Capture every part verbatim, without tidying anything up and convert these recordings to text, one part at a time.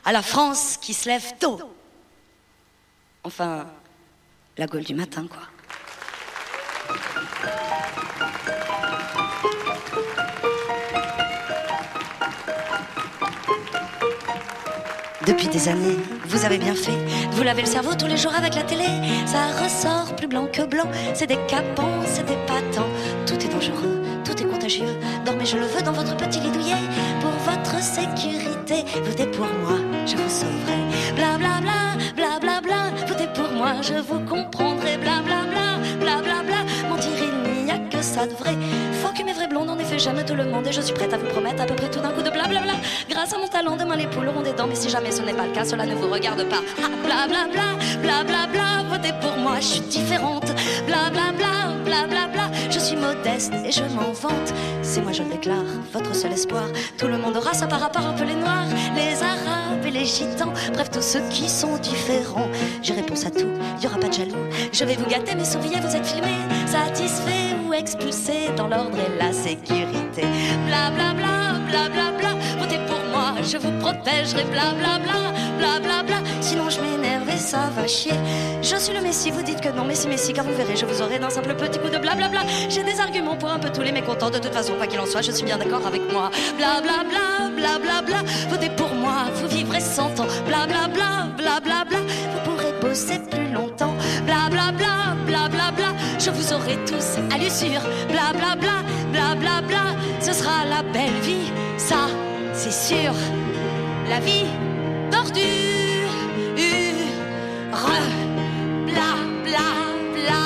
à la France qui se lève tôt. Enfin, la Gaule du matin, quoi. Depuis des années, vous avez bien fait. Vous lavez le cerveau tous les jours avec la télé. Ça ressort plus blanc que blanc. C'est décapant, c'est épatant. Tout est dangereux, tout est contagieux. Dormez, je le veux, dans votre petit lit douillet. Pour votre sécurité, votez pour moi, je vous sauverai. Bla bla bla, bla bla bla. Votez pour moi, je vous comprendrai. Bla bla bla, bla bla bla. Mentir, il n'y a que ça de vrai. Faut que mes vrais blondes, en effet, j'aime tout le monde. Et je suis prête à vous promettre à peu près tout d'un coup de bla bla bla. Grâce à mon talent, demain les poules auront des dents. Mais si jamais ce n'est pas le cas, cela ne vous regarde pas. Ah, bla bla bla, bla bla bla. Votez pour moi, je suis différente. Bla bla bla, bla bla bla. Je suis modeste et je m'en vante. C'est moi, je le déclare, votre seul espoir. Tout le monde aura ça par rapport un peu les noirs, les arabes et les gitans. Bref, tous ceux qui sont différents. J'ai réponse à tout, il y aura pas de jaloux. Je vais vous gâter, mais surveillez, vous êtes filmés, satisfaits ou expulsés dans l'ordre et la sécurité. Bla bla bla, bla bla bla. Votez pour moi, je vous protégerai. Bla bla bla, bla bla bla. Sinon je m'énerve et ça va chier. Je suis le messie, vous dites que non, messie, messie, car vous verrez, je vous aurai d'un simple petit coup de bla bla bla. J'ai des arguments pour un peu tous les mécontents. De toute façon, quoi qu'il en soit, je suis bien d'accord avec moi. Bla bla bla, bla bla bla. Votez pour moi, vous vivrez cent ans. Bla bla bla, bla bla bla. Vous pourrez bosser plus longtemps. Bla bla bla, bla bla bla. Je vous aurai tous à l'usure. Bla bla bla, bla bla bla. Ce sera la belle vie, ça c'est sûr. La vie d'ordure, bla bla bla.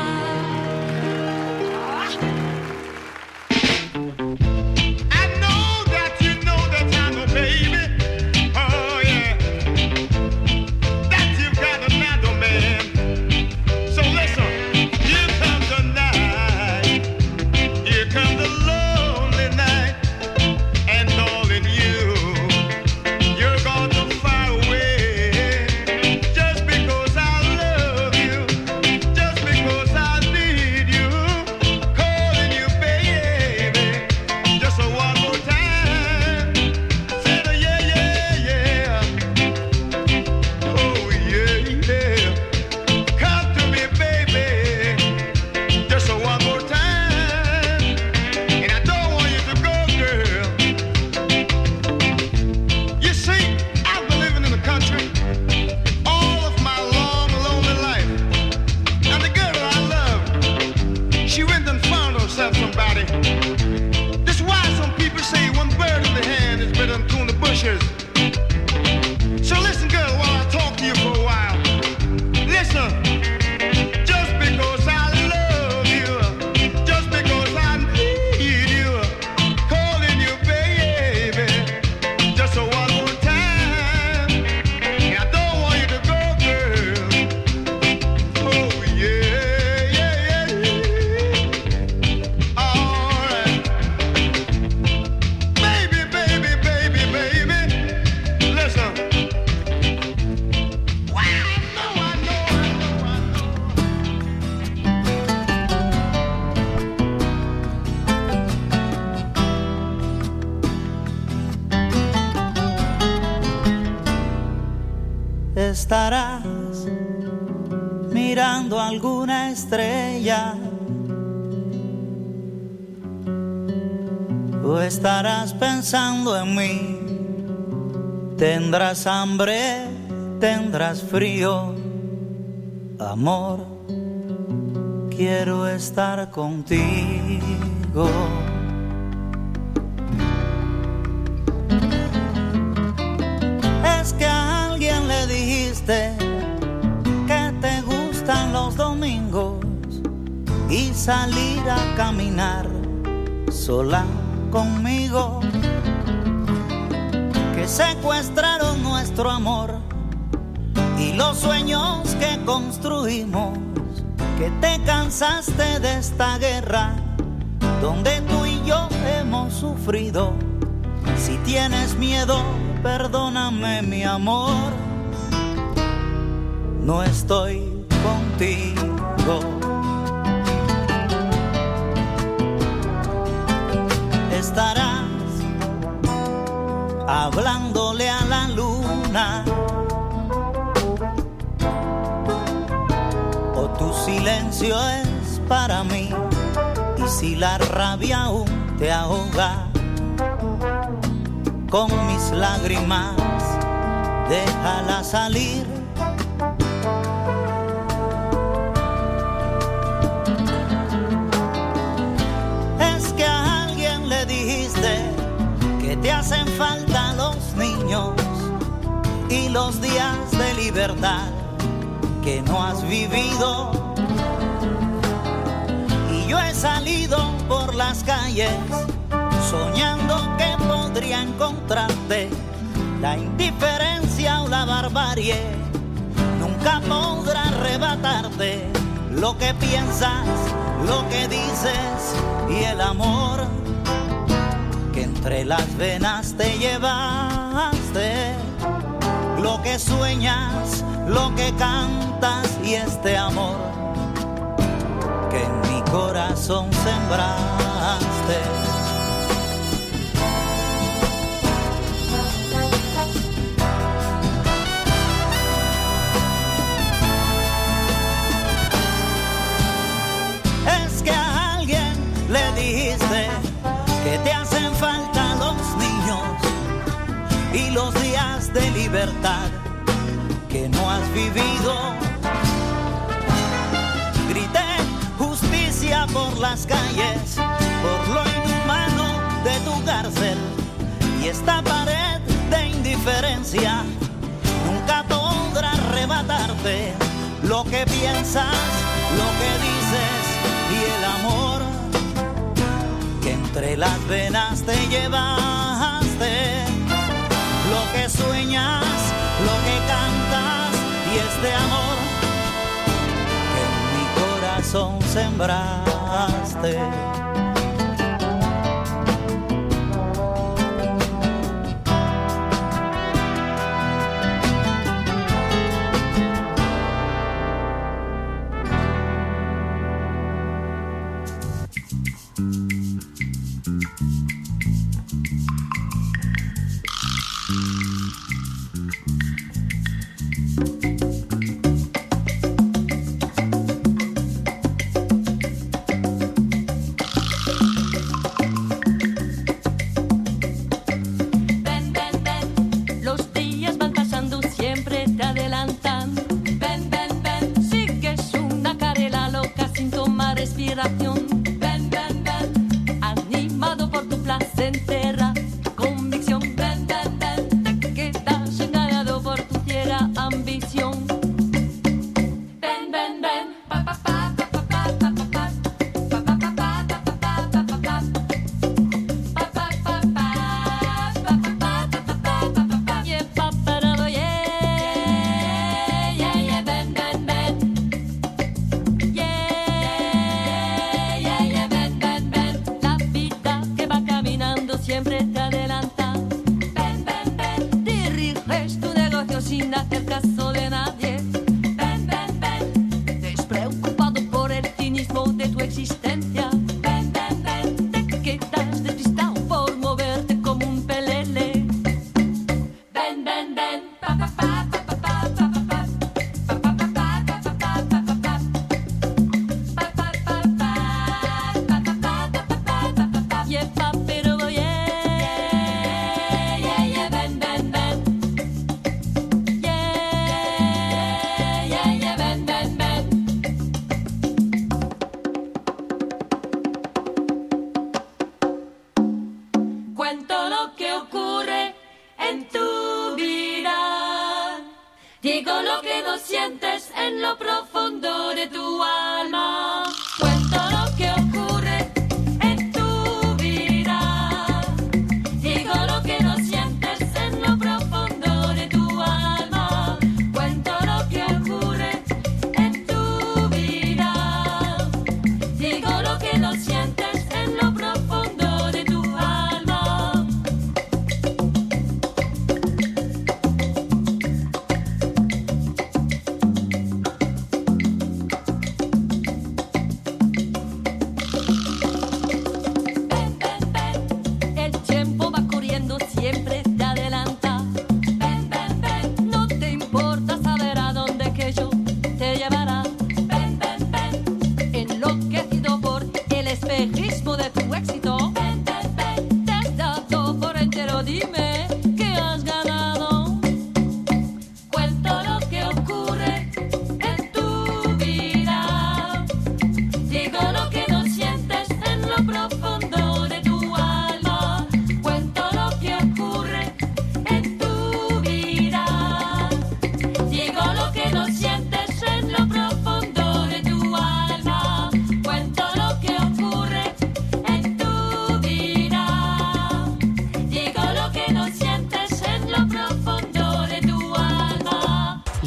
Estarás mirando alguna estrella o estarás pensando en mí. Tendrás hambre, tendrás frío, amor, quiero estar contigo. Es que a alguien le dijiste que te gustan los domingos y salir a caminar sola conmigo, que secuestraron nuestro amor y los sueños que construimos, que te cansaste de esta guerra donde tú y yo hemos sufrido. Si tienes miedo, perdóname mi amor, no estoy contigo. Estarás hablándole a la luz luna. O tu silencio es para mí, y si la rabia aún te ahoga, con mis lágrimas déjala salir. Es que a alguien le dijiste que te hacen falta los niños y los días de libertad que no has vivido. Y yo he salido por las calles soñando que podría encontrarte. La indiferencia o la barbarie nunca podrá arrebatarte lo que piensas, lo que dices y el amor que entre las venas te llevaste. Lo que sueñas, lo que cantas y este amor que en mi corazón sembraste. Es que a alguien le dijiste que te hacen falta los niños y los días de libertad que no has vivido. Grité justicia por las calles, por lo inhumano de tu cárcel, y esta pared de indiferencia nunca podrá arrebatarte lo que piensas, lo que dices y el amor que entre las venas te llevaste. Lo que sueñas, lo que cantas y este amor que en mi corazón sembraste. Ven, ven, ven, animado por tu placentera convicción. Ven, ven, ven, te quedas engañado por tu fiera ambición. Ven, ven, ven, pa pa pa pa pa pa pa pa pa pa pa pa pa pa pa. Siempre te adelanta. Ven, ven, ven, diriges tu negocio sin hacer caso de nadie. Ven, ven, ven, despreocupado por el cinismo de tu existencia. Ven, ven, ven, te quedas despistado por moverte como un pelele. Ven, ven, ven, pa pa pa pa pa pa pa pa pa pa pa pa pa pa pa pa. Cuento lo que ocurre en tu vida. Digo lo que no sientes en lo profundo de tu alma. Cuento lo que ocurre en tu vida. Digo lo que no sientes en lo profundo de tu alma. Cuento lo que ocurre en tu vida. Digo lo que no sientes en lo profundo de tu alma.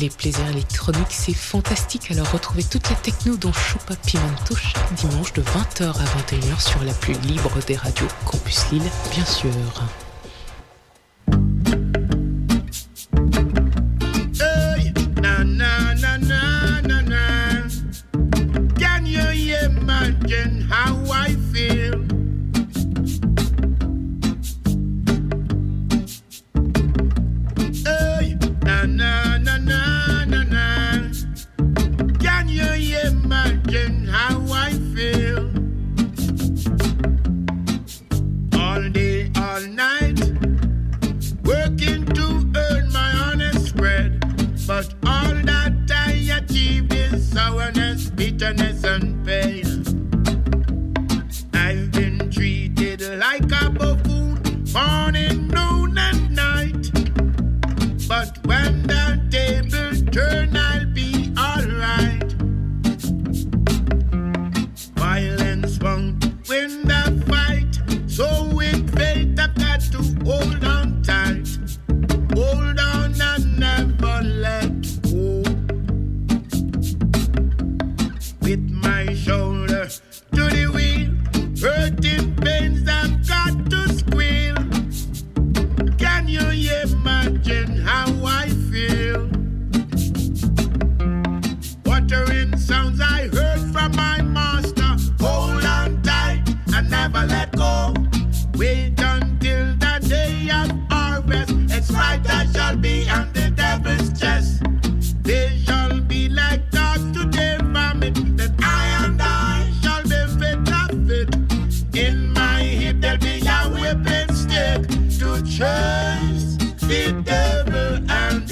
Les plaisirs électroniques, c'est fantastique, alors retrouvez toutes les technos dans Chupa Pimento chaque dimanche de vingt heures à vingt et une heures sur la plus libre des radios, Campus Lille, bien sûr. Hey, na na na na na na. Can you imagine how I feel? Hey, na na na na na na. Can you imagine how I feel? All day, all night, working to earn my honest bread. But all that I achieved is sourness, bitterness, and pain. I've been treated like a buffoon, morning, noon, and night. But when the table turn, I'll be alright. Violence won't win the fight, so with faith I've got to hold on tight. Hold on and never let go. With my shoulder to the wheel, hurting pains I've got to squeal. Can you imagine how I feel? Watering sounds I heard from my master. Hold on tight and never let go. Wait until the day of harvest. It's right I shall be on the devil's chest. They shall be like dogs to their vomit. Then I and I shall be fit of it. In my hip there'll be a whipping stick to chase the devil and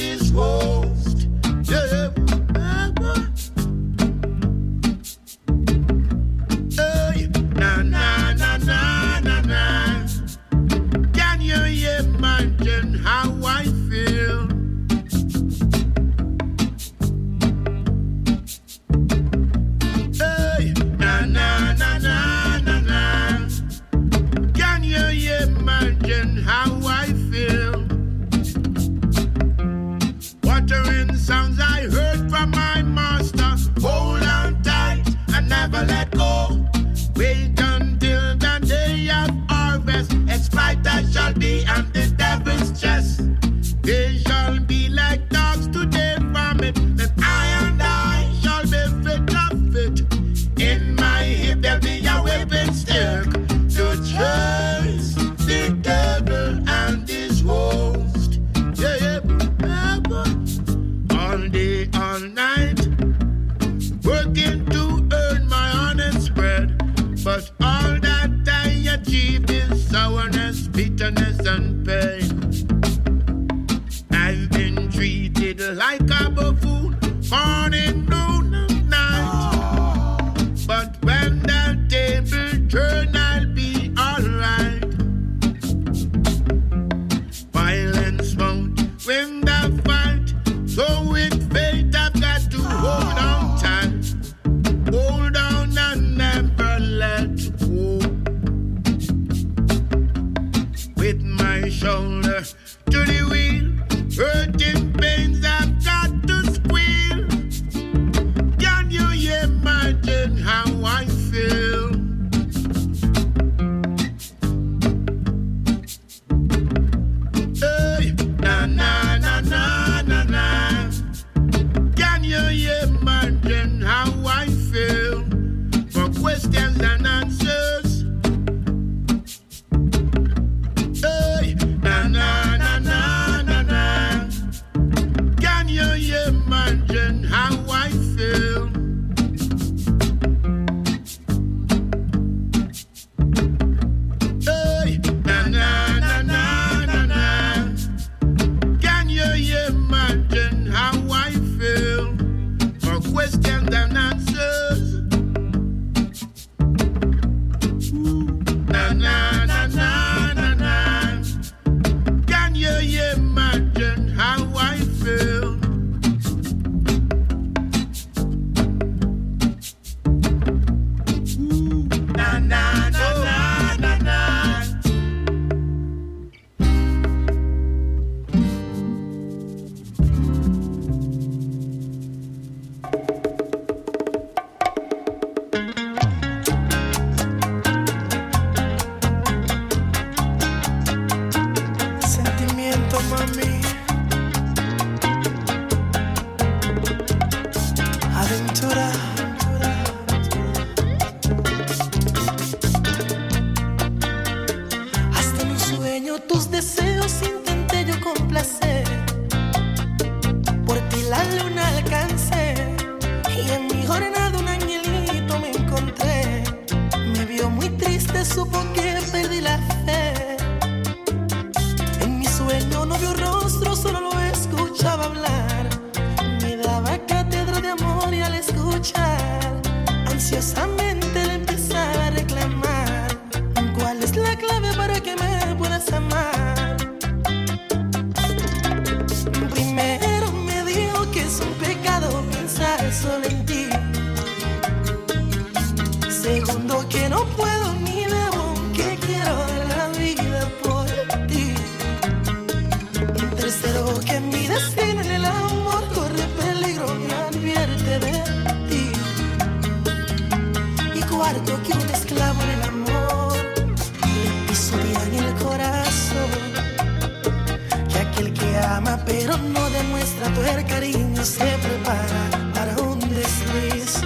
pero no demuestra tu el cariño, se prepara para un desliz.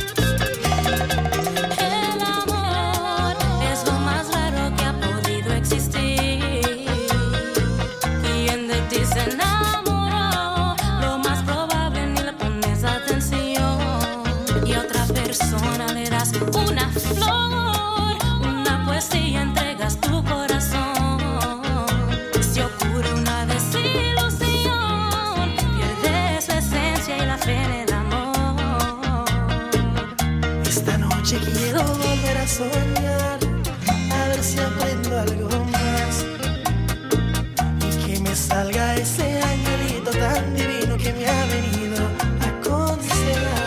El amor es lo más raro que ha podido existir. Quien de ti se enamoró, lo más probable ni le pones atención. Y a otra persona le das una flor, una poesía, entregas tu corazón. Si ocurre una desilusión, pierdes la esencia y la fe en el amor. Esta noche quiero volver a soñar, a ver si aprendo algo más y que me salga ese angelito tan divino que me ha venido a aconsejar.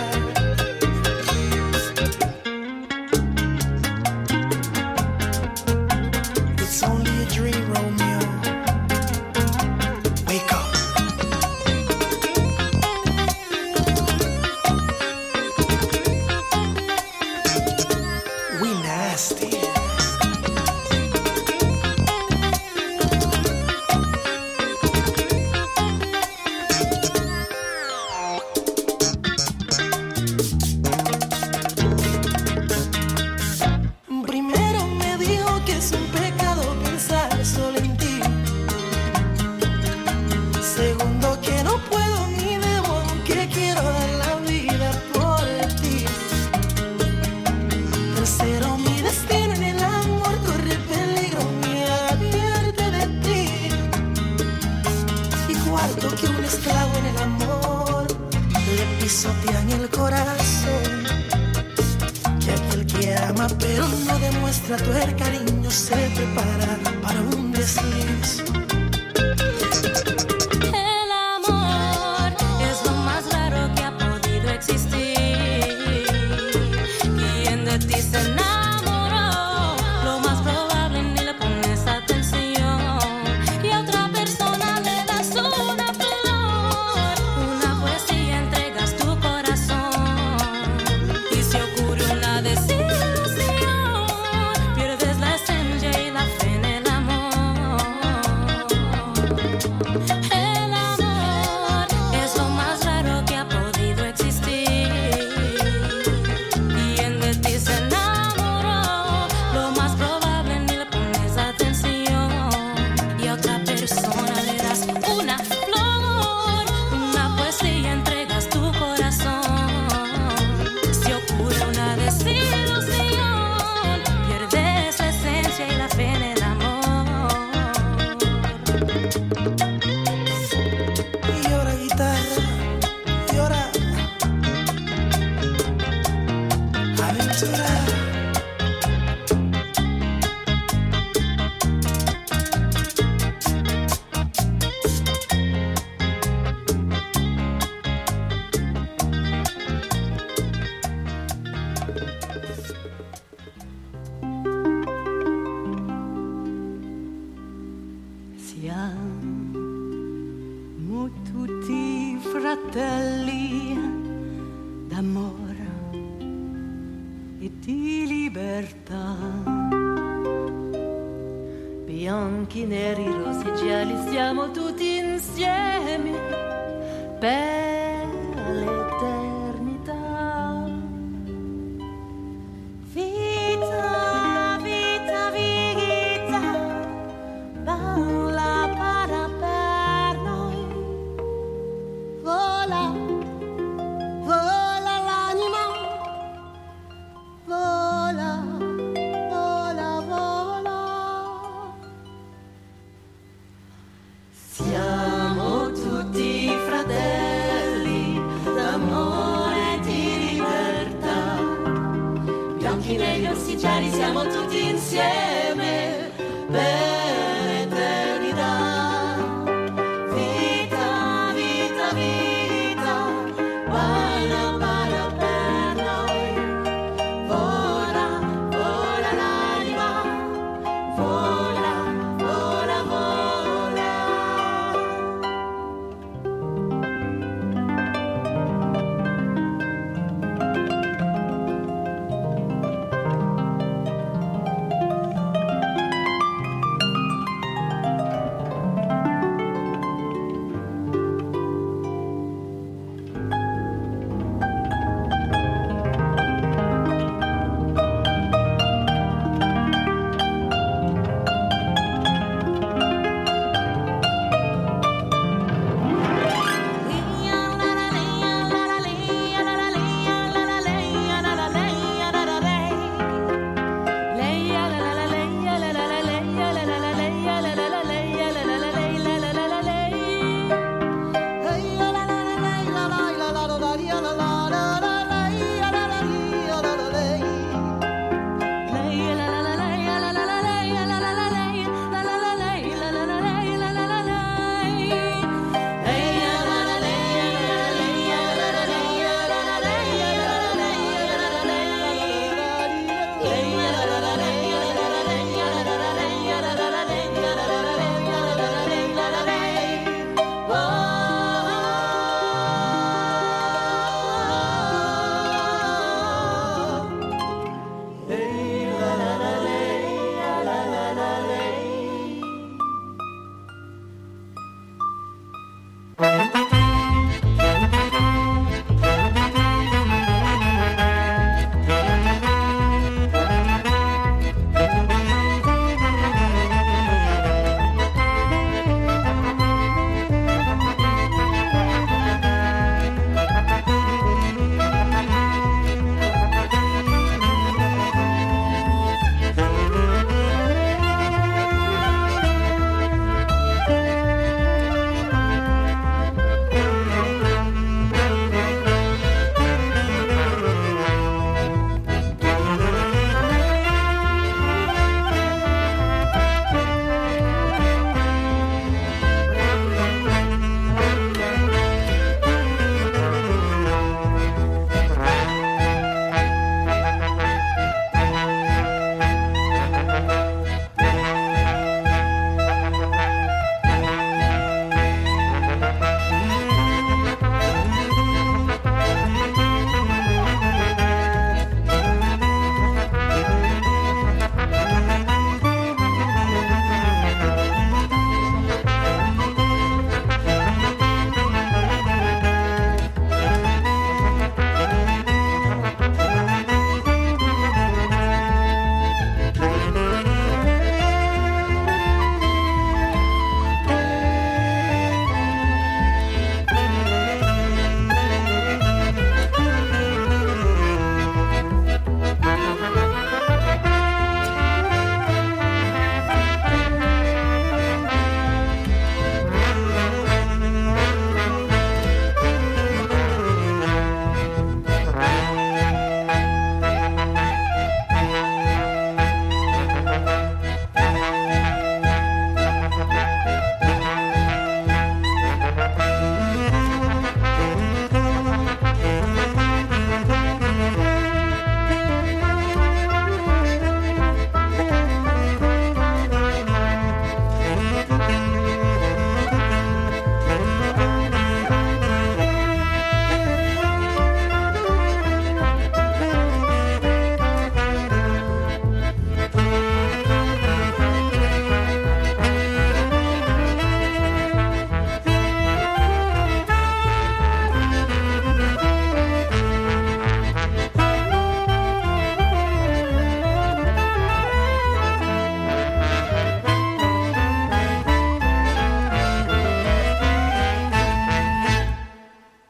It's only a dream, Romeo. Wake up. We nasty. Primero me dijo que es un pecado pensar solo en ti. Segundo, que no puedo ni debo, aunque quiero dar la vida por ti. Tercero, mi destino en el amor corre peligro, me advierte de ti. Y cuarto, que un esclavo en el amor le pisotean el corazón. Que aquel que ama pero no demuestra tu el cariño, se prepara para un desliz. El amor es lo más raro que ha podido existir. Quien de ti se enamoró, lo más probable ni le pones atención. Y a otra persona le das una flor, una poesía, entregas tu corazón. Y si ocurre una desilusión, pierdes la esencia y la fe en el amor. El amor es lo más raro que ha podido existir. Quien de ti se enamoró, lo más probable ni le pones atención. Y a otra persona le das una flor, una poesía, entregas tu corazón. Si ocurre una desilusión, pierdes la esencia y la fe en el amor. Y ahora guitarra, y ahora aventura. Siamo tutti fratelli d'amore e di libertà. Bianchi, neri, rossi, gialli, siamo tutti insieme per l'eternità. Vita, vita, vita, balla para per noi. Vola, vola l'anima, vola, vola, vola. Siamo tutti fratelli d'amore e di libertà. Bianchi, neri, rossi, gialli, siamo tutti insieme per l'eternità. Vita, vita, vita, balla, balla per noi. Vola, vola l'anima, vola, vola, vola.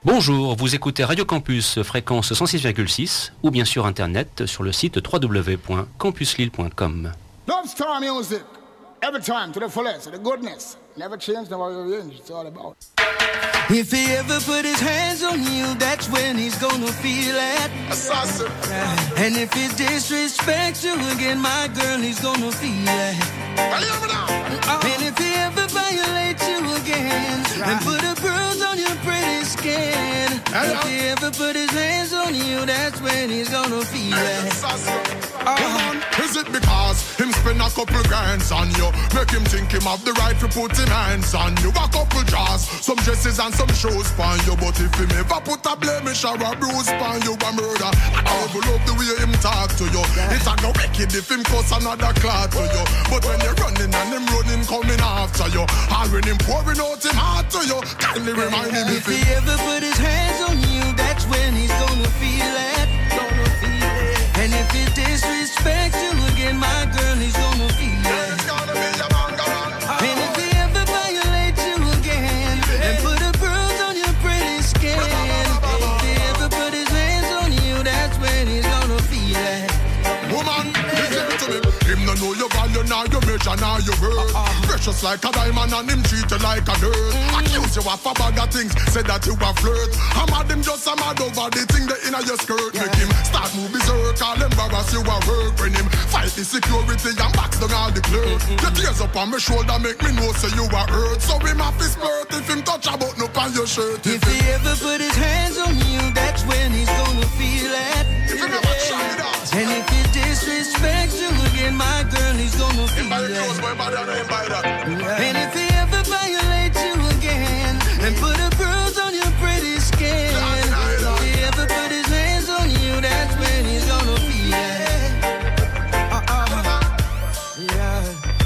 Bonjour, vous écoutez Radio Campus, fréquence cent six virgule six, ou bien sur Internet, sur le site w w w point campus lille point com. Love Star Music, every time to the fullest, the goodness, never change, never change, it's all about. If he ever put his hands on you, that's when he's gonna feel it. Assassin. And if he disrespects you again, my girl, he's gonna feel it. And if he ever violates you again, and put a bruise on your pretty skin, if he ever put his hands on you, that's when he's gonna feel it. Uh-huh. Is it because him spend a couple grands on you, make him think him have the right to put him hands on you? A couple jars, some dresses and some shoes on you, but if him ever put a blemish or a bruise on you, a murder. I never love the way him talk to you. It's a go wicked if him cuss another clot to you. But when you're running and him running coming after you, and when him pouring out him heart to you, kindly remind him if, if he ever put his hands on you, that's when he's gonna feel it. Gonna feel it. And if he disrespects you again, my girl, he's gonna feel it. It's gonna be a man, go on. And if he ever violates you again, and put a bruise on your pretty skin, if he ever put his hands on you, that's when he's gonna feel it. Woman, listen to me. Him no know your value, now your measure, now your worth. Uh-uh. Precious like a diamond and him treat you like a dirt. Mm. Accuse you of a bag of things, say that you a flirt. I'm mad him just a mad over the thing that inna your skirt. Yeah. Make him start move his work, all embarrass you a work. When him fight the security and box down all the clerk. Mm-hmm. Your tears up on my shoulder make me know say you a hurt. So him have his flirt if him touch a button up on your shirt. If, if he ever put his hands on you, that's when he's gonna feel it. If he never try it out. And if he disrespects you again, my girl, he's gonna feel it. Clothes, boy, body, yeah. And if he ever violates you again, and put a bruise on your pretty skin, if he ever put his hands on you, that's when he's gonna feel it. Uh-uh. Yeah.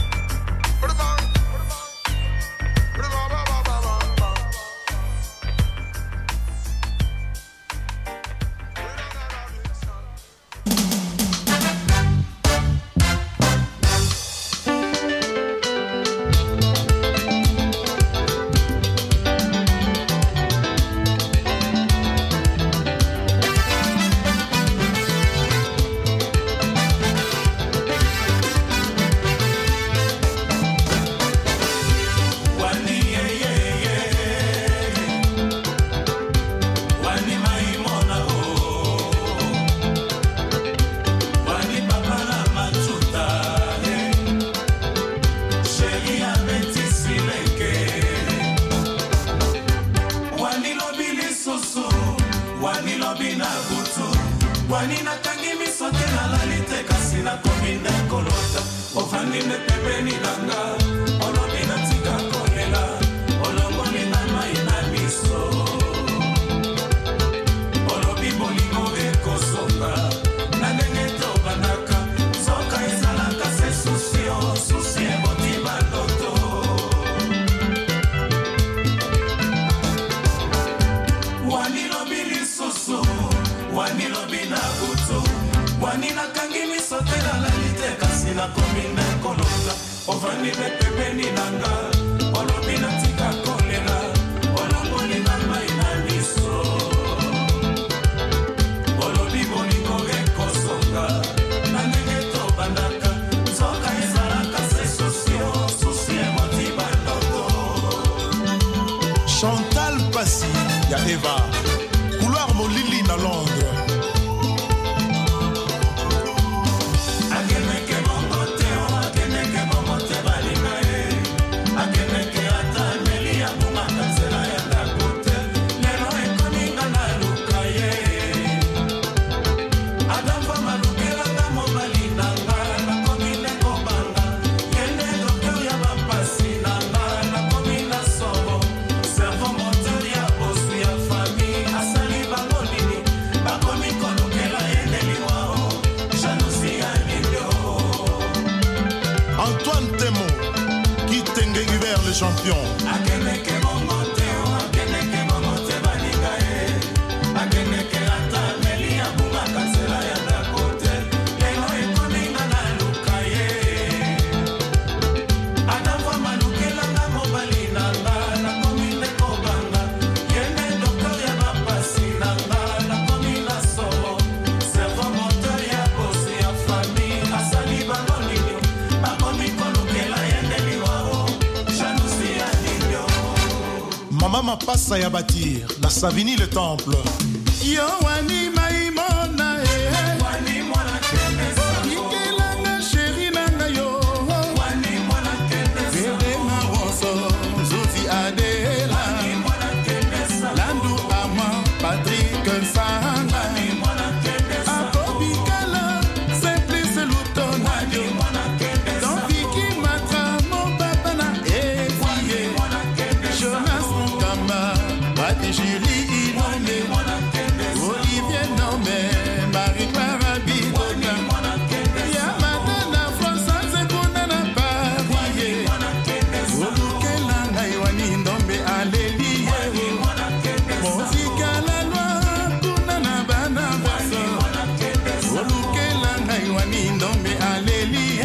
Chantal Passy, ya Eva, couloir Molili na Londres. Champion. Mapasa ya Batir, la Savini le temple. Yo wani maimona eh wani mwana kenesa Ikelanga chéri nanga yo wani mwana kenesa Vere maroso Zofi Adela wani mwana kenesa Landu Ama Patrick Sanga wani mwana kenesa Abobikala Simplice Luton wani mwana kenesa Don Vicky Matra mon papa na Efiye Jonas Mukamba Pati Julie Inone Olivier Nomé, Marie-Clara Bidona Yamadana Françoise Ekuna Paris Olukelanga Iwani Ndombe Aleliye Mozika la loi Kuna na bana baso Olukelanga Iwani Ndombe Aleliye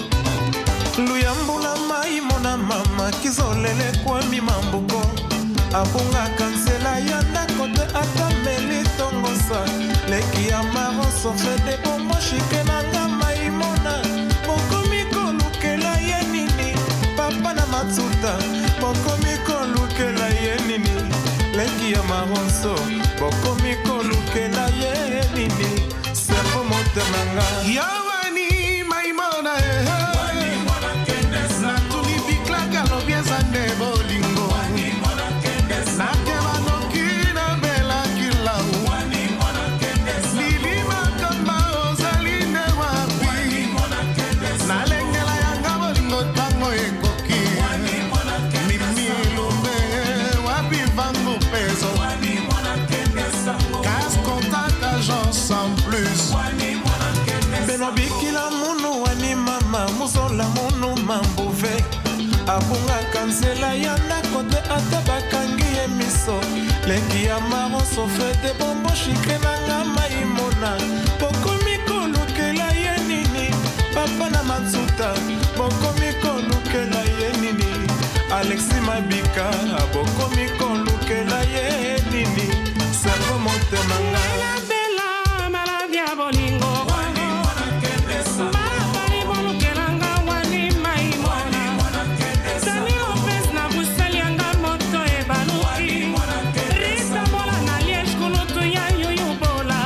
Luyambula mai mona mama Kizolele kwa mimambuko Abunga kansela yanda kote atameli tongosa Leki ya maroso fede bombo shike nanga maimona Bokomiko lukela ye nini Papa na matsuta Bokomiko lukela ye nini Leki ya maroso Bokomiko lukela ye nini Servo mote nanga Yawani maimona eh Wani mwana kendesa Natuni bikla galo bieza nebo lingo Wani mwana kendesa Nakema no kina bela kila Wani mwana kendesa Lilima kama ozaline wapi Wani mwana kendesa Nalengela yanga bolingo tango ekoki Wani mwana kendesa Mimi lume wapi vangu peso Wani mwana kendesa Casse contact agent sans plus Wani mwana kendesa Beno bikila munu wani mama Muzola munu mambuve Abunga kansela yanda kote atabakangi emiso Leki ya maroso fede bombo shike nanga maimona Bokomiko lukela ye nini Papa na matsuta Bokomiko lukela ye nini Alexi Mabika Bokomiko lukela ye nini Servo mote nanga Bella maladia bolingo Wani mwana kendesa Mabari bolukelanga wani maimona Dani Lopez na Bruxelles yanga moto e baluki Rita bola na Liège kulutu ya yuyu bola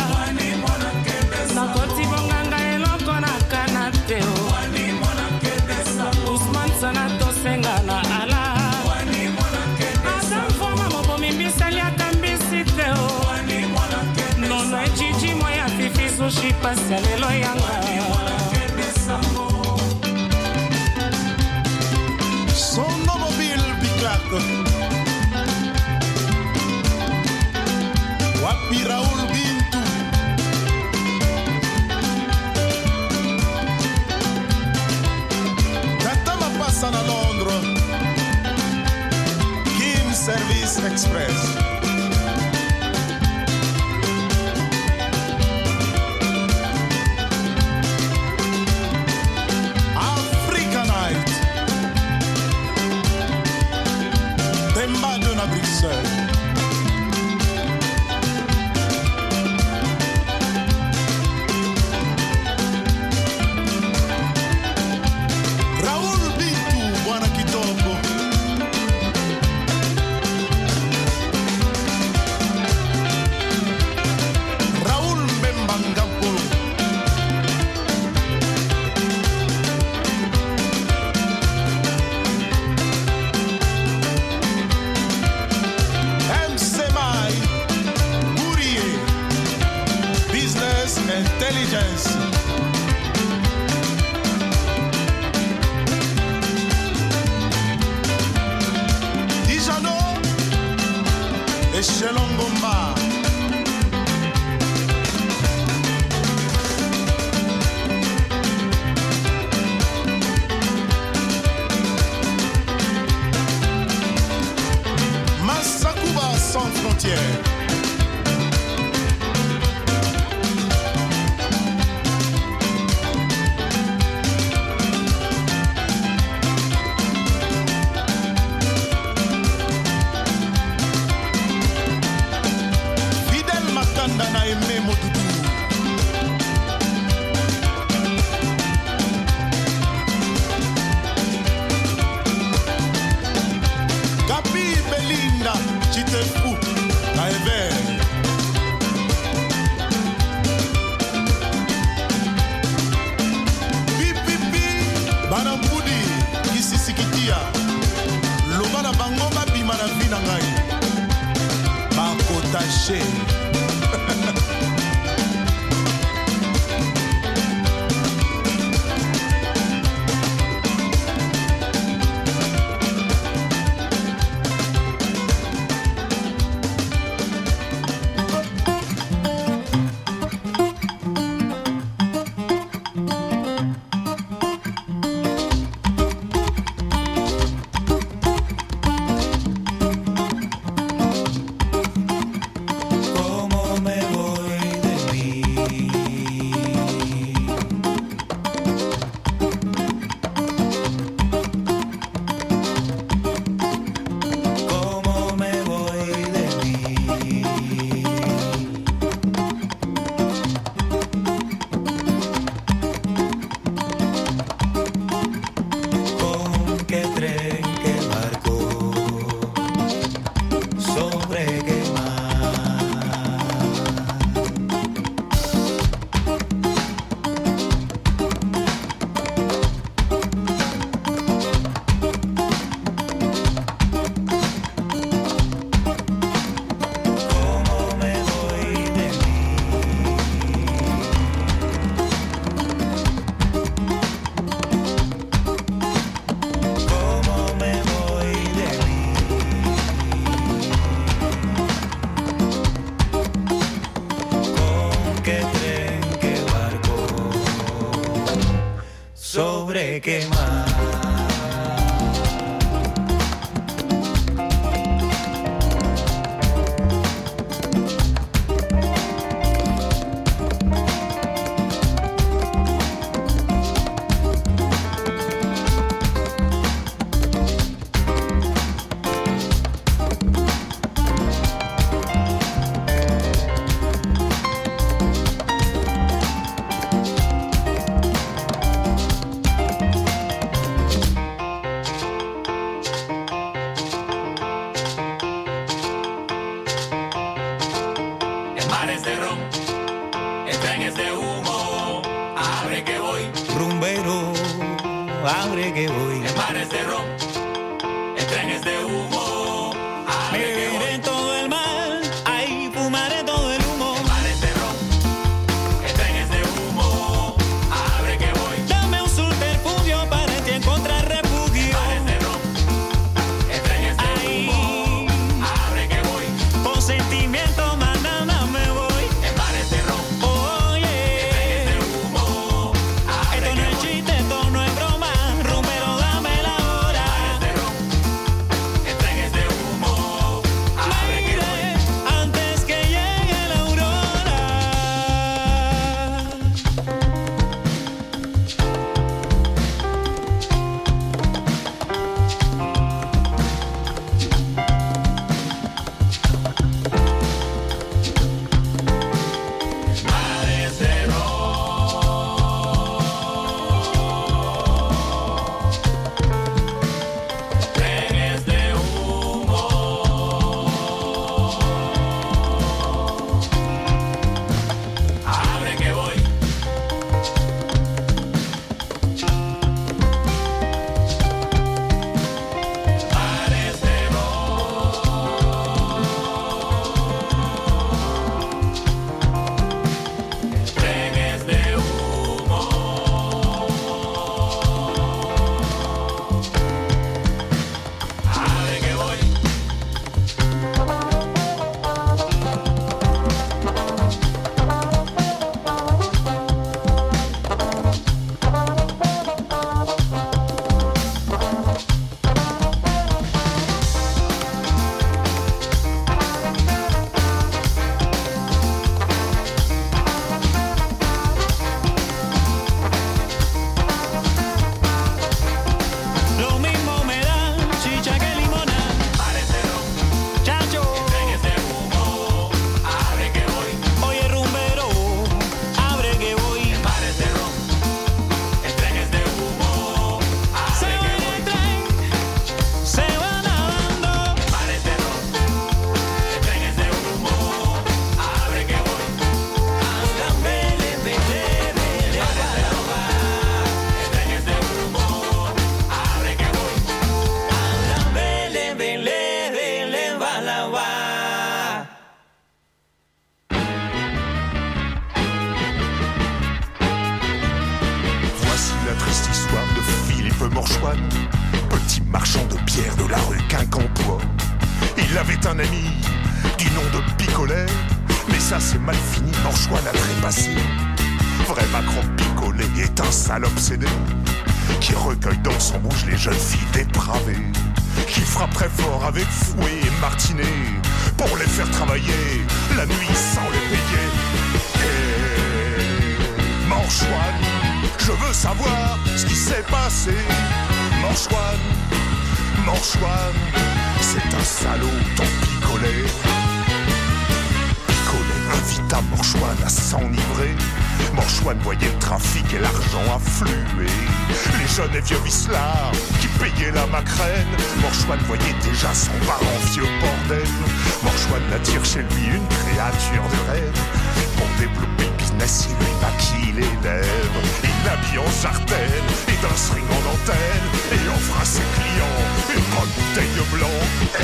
Na koti bonganga eloko na kanateo Ousmane Sanato senga na ala Adam Foma mobomi mbisali ya kambisi teo Nono e Gigi moya fifi sushi pasi ya lelo yanga Sono mobile Biclac Wapi Raoul Bintou Katama passa na Londres Kim Service Express Africa Night Temba de na Bruxelles Raoul Bintou, Bwana Kitoko Raoul Mbemba Ngampolo M C Mai Bourier Business Intelligence Dijano et Shelongomba Massakuba sans frontières Fidel Makanda na Aimé Motutu Gabi Belinda Chite machine. sobre quemar. Abre que voy. En mares de ron, en trenes de humo. Abre Me que voy. beberé todo el mar, ahí fumaré todo el humo. En mares de ron, en trenes de humo. Abre que voy. Dame un subterfugio para ti encontrar refugio. En mares de ron, en trenes de humo. Abre que voy. Con sentimiento más nada me voy. En mares de ron, Oye, en trenes de humo. Abre esto no que es voy. chiste, esto no es broma. Rumbero, dame Morchoine, petit marchand de pierre de la rue Quincampoix. Il avait un ami du nom de Picolet, mais ça c'est mal fini, Morchoine a trépassé. Vrai Macron Picolet est un sale obsédé, qui recueille dans son bouche les jeunes filles dépravées, qui frappe très fort avec fouet et martinet, pour les faire travailler la nuit sans les payer. Et Morchoine, je veux savoir ce qui s'est passé. Morchoine, Morchoine, c'est un salaud ton Picolet. Picolet invita Morchoine à s'enivrer. Morchoine voyait le trafic et l'argent affluer. Les jeunes et vieux vislards qui payaient la macrine. Morchoine voyait déjà son parent vieux bordel. Morchoine attire chez lui une créature de rêve. Pour développer le business, il lui maquille les lèvres. Il l'habille en jartelle et d'un string en dentelle, et offre à ses clients une bonne bouteille de blanc.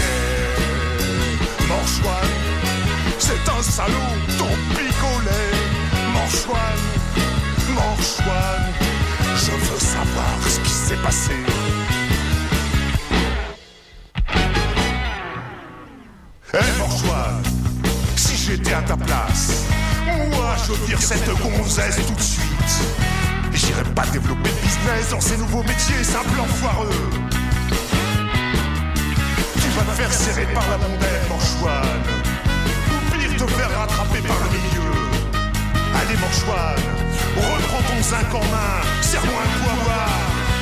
Et Morchoine, c'est un salaud, ton Picolet. Morchoine, Morchoine, je veux savoir ce qui s'est passé. Eh hey, Morchoine, si j'étais à ta place, moi je vire cette gonzesse tout de suite. J'irais pas développer le business dans ces nouveaux métiers, simple enfoireux. Tu vas te faire serrer par la mondaine, Morchoine, ou pire te faire rattraper par le milieu. Allez Morchoine, reprends ton zinc en main, serre-moi un coup à boire.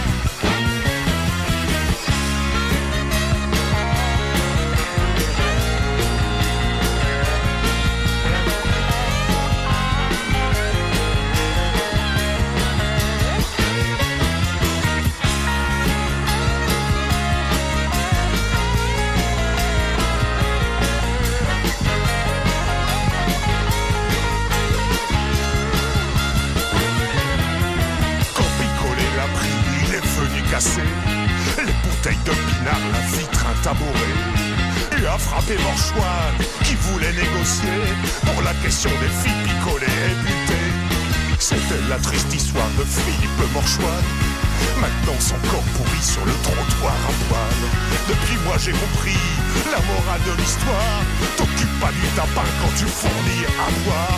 Les bouteilles de pinard, un vitre, un tabouret, et a frappé Morchoine qui voulait négocier pour la question des filles picolées et butées. C'était la triste histoire de Philippe Morchoine, maintenant son corps pourri sur le trottoir à poil. Depuis moi j'ai compris la morale de l'histoire, t'occupes pas du tapin quand tu fournis à boire.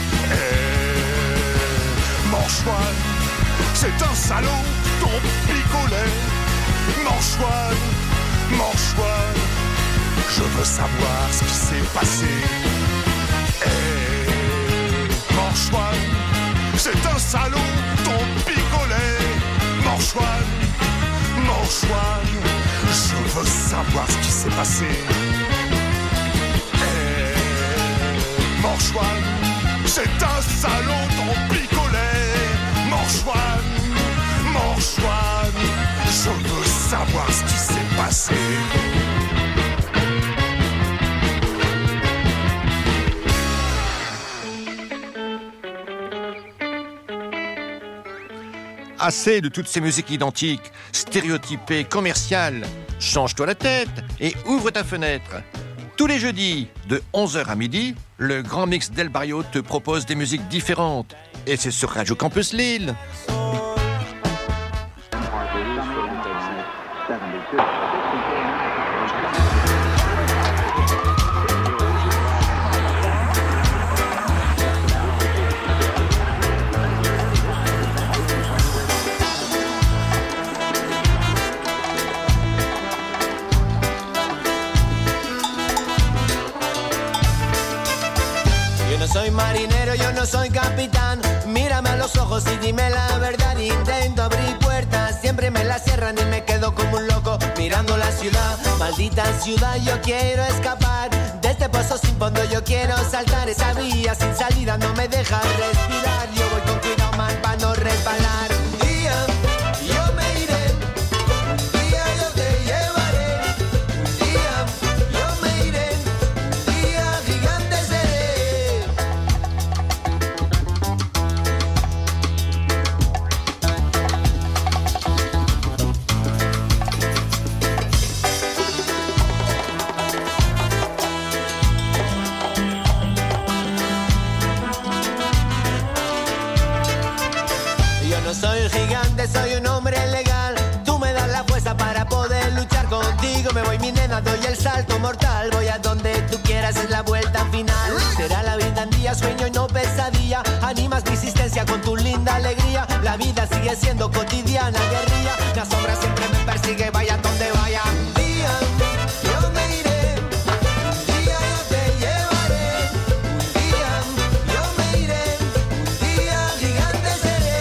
Et Morchoine, c'est un salaud, ton Picolet. Morchoine, Morchoine, je veux savoir ce qui s'est passé. Hey, Morchoine, c'est un salaud, ton Picolet. Morchoine, Morchoine, je veux savoir ce qui s'est passé. Hey, Morchoine, c'est un salaud, ton Picolet. Morchoine, Morchoine, je veux savoir ce qui s'est passé. Assez de toutes ces musiques identiques, stéréotypées, commerciales. Change-toi la tête et ouvre ta fenêtre. Tous les jeudis, de onze heures à midi, le Grand Mix d'El Barrio te propose des musiques différentes. Et c'est sur Radio Campus Lille. Yo no soy marinero, yo no soy capitán. Mírame a los ojos y dime la verdad. Intento abrir puertas, siempre me las cierran y me quedo como un loco mirando la ciudad. Maldita ciudad, yo quiero escapar de este pozo sin fondo, yo quiero saltar. Esa vía sin salida no me deja respirar. Yo voy con cuidado, man, para no resbalar. Un día yo me iré, un día yo te llevaré. Un día yo me iré, un día gigante seré. salto mortal. Voy a donde tú quieras, es la vuelta final. Será la vida en día, sueño y no pesadilla. Animas mi existencia con tu linda alegría. La vida sigue siendo cotidiana, guerrilla. La sombra siempre me persigue, vaya donde vaya. Un día yo me iré, un día yo te llevaré. Un día yo me iré, un día gigante seré.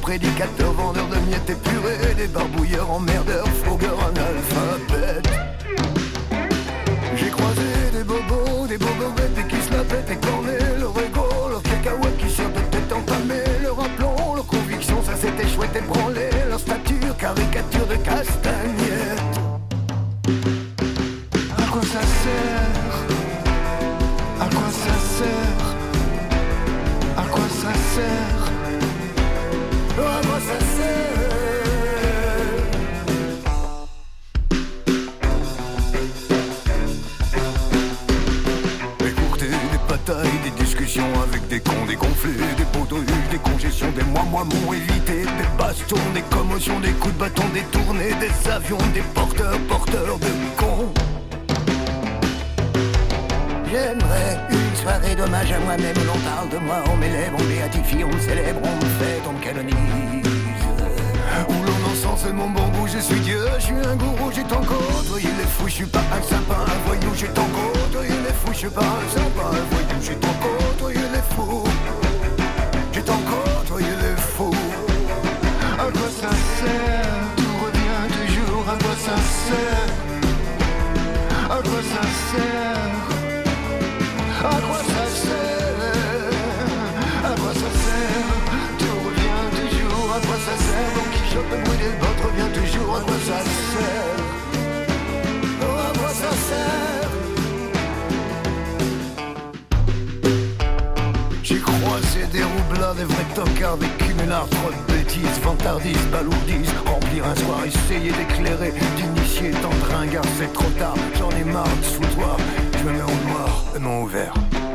prédicateurs, vendeurs de miettes épurées, des barbouilleurs, emmerdeurs, fourgueurs, analphabètes. J'ai croisé des bobos, des bobobettes et qui se la pètent et cornets, leur ego, leur cacahuète qui sort de tête entamée, leur aplomb, leur conviction, ça s'était chouette ébranlé, leur stature, caricature de castagnette. À quoi ça sert? À quoi ça sert? À quoi ça sert? À quoi ça sert? Écourter des batailles, des discussions avec des cons, des conflits, des poteaux, des congestions, des mois-mois-mots évités, des bastons, des commotions, des coups de bâton détournés, des avions, des porteurs, porteurs de cons. J'aimerais une soirée d'hommage à moi-même où l'on parle de moi, on m'élève, on béatifie, on me célèbre, on me fête, on me canonise. Où l'on encense mon bon goût, je suis Dieu, je suis un gourou, j'ai tant côtoyé les fous, je suis pas un sympa, un voyou, j'ai tant côtoyé les fous, je suis pas un sympa, un voyou, j'ai tant côtoyé les fous. J'ai tant côtoyé les fous. À quoi ça sert? Tout revient toujours, à quoi ça sert? À quoi ça sert? À quoi ça sert? À quoi ça sert? Tout revient toujours, à quoi ça sert? Don Quichotte, le bruit des bottes revient toujours, à quoi ça sert? Oh, à quoi ça sert? J'ai croisé des roublards, des vrais tocards, des cumulards, trop de bêtises, vantardises, balourdises, remplir un soir, essayer d'éclairer, d'initier tant de ringards, c'est trop tard, j'en ai marre de ce foutoir, je me mets en noir, et mon ouvert.